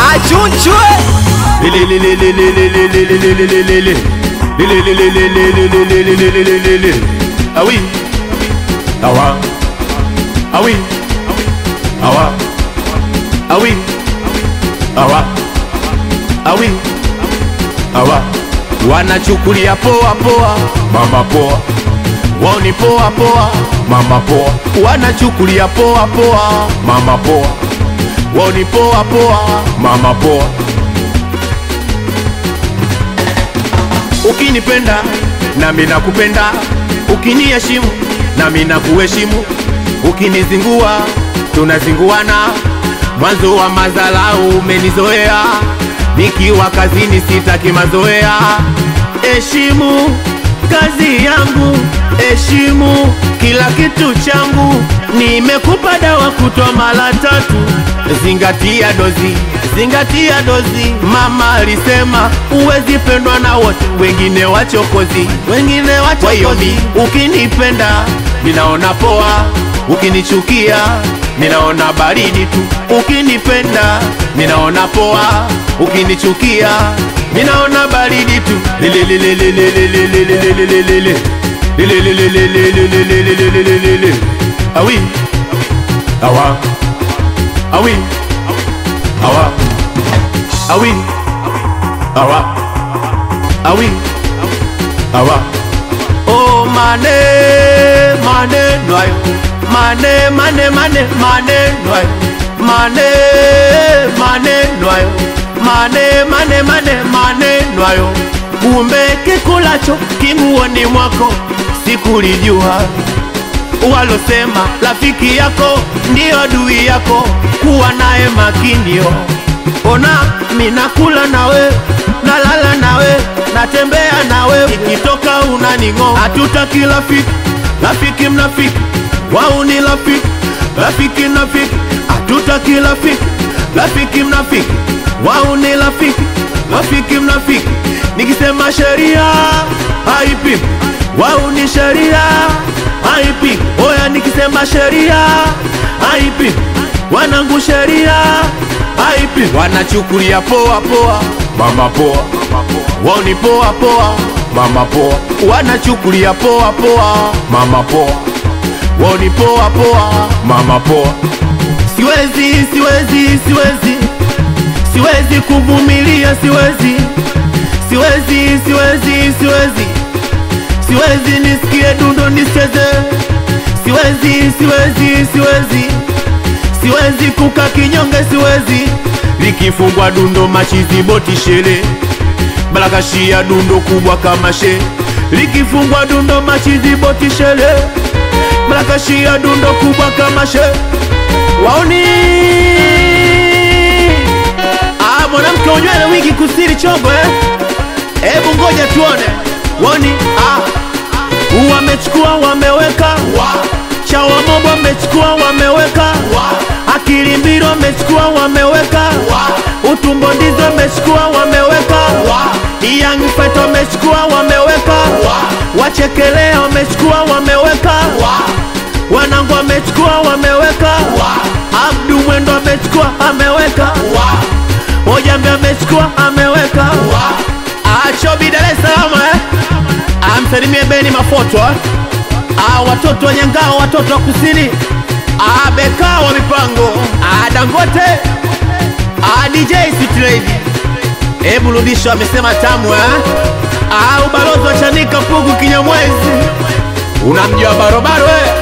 achunchwe awi awa awi awa awi awa awi awa wanachukulia poa poa mama poa wao ni poa poa mama poa wanachukulia poa poa mama poa wao ni poa poa mama poa ukinipenda nami nakupenda ukiniheshimu nami nakuheshimu ukinizingua tunazinguana mwanzo wa madharau umenizoea nikiwa kazini sitaki mazoea heshimu kazi yangu heshimu kila kitu changu nimekupa dawa kutoa mara 3 zingatia dozi mama alisema uwezi pendwa na wote wengine wachokozi kwa hiyo ukinipenda ninaona poa ukinichukia ninaona baridi tu ukinipenda ninaona poa ukinichukia ninaona baridi tu awi awa awi awa awi awa awi awa oh maneno hayo maneno hayo maneno hayo kumbe kikulacho kimuoni mwako sikulijua walosema rafiki yako ndio adui yako kuwa naye makinio ona minakula nawe nalala nawe natembea nawe ikitoka unaningo hatutaki rafiki mnafiki wao ni rafiki mnafiki hatutaki rafiki mnafiki wao ni rafiki mnafiki nikisema sheria haipi wao ni sheria haipi oya nikisema sheria haipi wanangu sheria haipi wanachukulia poa poa mama poa wao ni poa poa mama poa wanachukulia poa poa mama poa wao ni poa poa mama poa siwezi kuvumilia siwezi nisikie dundo nisicheze siwezi kuka kinyonge likifungwa dundo machizi boti shele balakashia dundo kubwa kama she likifungwa dundo machizi boti shele balakashia dundo kubwa kama she waoni mwanamke unywele wingi kusiri chogo hebu ngoja tuone waoni wamechukua wameweka chawa mombo wamechukua wameweka akili mbiro wamechukua wameweka utumbo ndizo wamechukua wameweka young fat wamechukua wameweka wachekelea wamechukua wameweka wanangu wamechukua wameweka Abdu Mwendo wamechukua ameweka Ojambe amechukua ameweka Chobi Dar es Salaam amsalimie Beni Mafoto watoto wa Nyangao watoto wa Kusini Beka wa mipango Dangote DJ Sitrade Ebu Rudisho amesema tamu ubalozi wa Chanika Pugu Kinyamwezi unamjua barobaro